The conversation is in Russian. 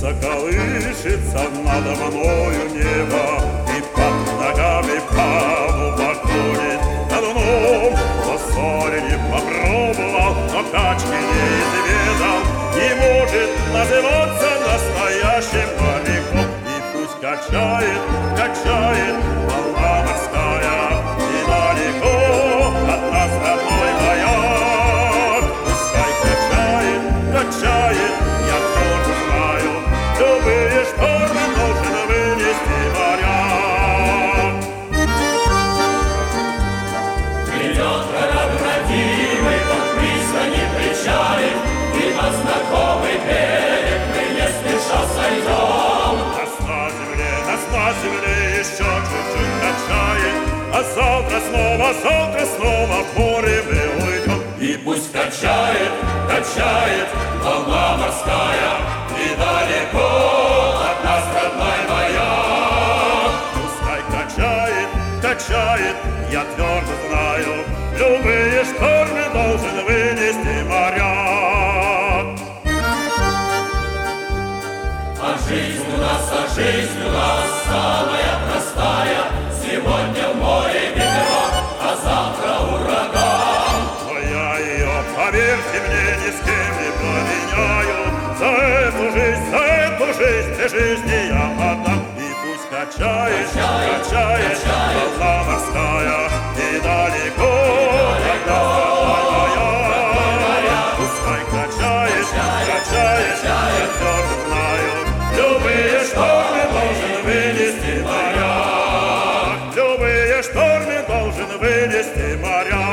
колышется надо мною небо, и под ногами палуба ходит на дном. Но соли не попробовал, но качки не изведал, не может называться настоящим моряком. И пусть качает, качает волна морская, и далеко от нас родной маяк. Пускай качает, качает, я тоже знаю, любые штормы должен вынести моряк. Придет корабль родимый, под пристани причалит, и под знакомый берег мы не спеша сойдем. Нас на земле еще чуть-чуть качает, а завтра снова в море мы уйдем. И пусть качает, качает волна морская, и далеко от нас родной маяк. Пускай качает, качает, я твердо знаю, любые штормы должен вынести моряк. А жизнь у нас самая простая. Сегодня в море ветерок, а завтра ураган. Но я ее, поверьте мне, ни с кем не поменяю. За эту жизнь, для жизни я отдам. И пусть качает, качает волна морская, и далеко от нас родной маяк. Пускай качает, качает, я твердо знаю, любые штормы должен вынести моряк. Любые штормы должен вынести моряк.